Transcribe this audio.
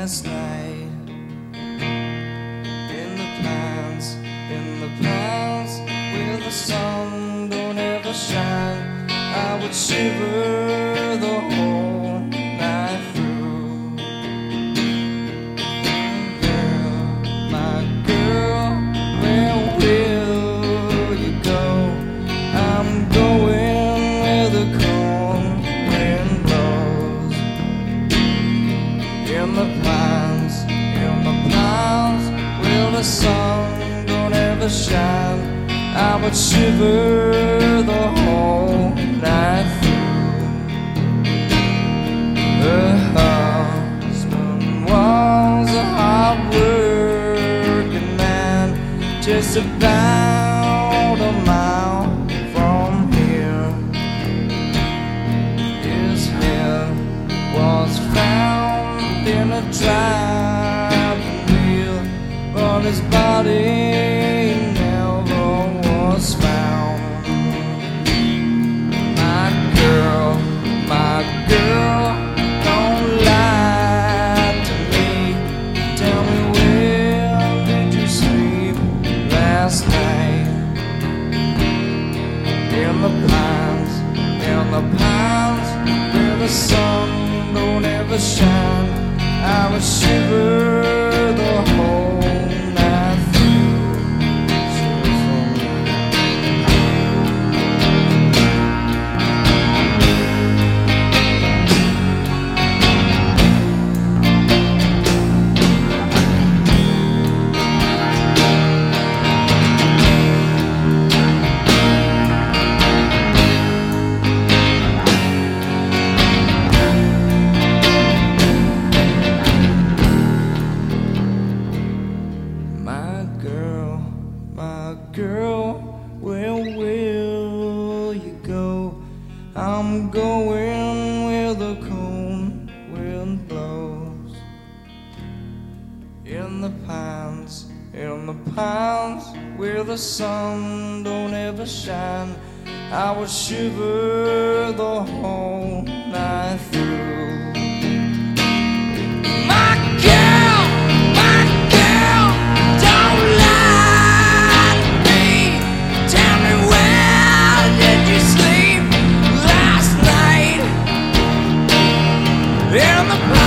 last night. In the pines, where the sun don't ever shine, I would shiver the whole night through. Girl, my girl, where will you go? I'm going where the cold wind blows. In the pines, where the sun don't ever shine, I would shiver the whole night through. Her husband was a hard-working man, just about a mile from here. His head was found in a driving wheel, but his body never was found. My girl, don't lie to me. Tell me, where did you sleep last night? In the pines, where the sun don't ever shine, I would shiver the whole night through. My girl, where will you go? I'm going where the cold wind blows. In the pines, where the sun don't ever shine, I would shiver the whole night through. In the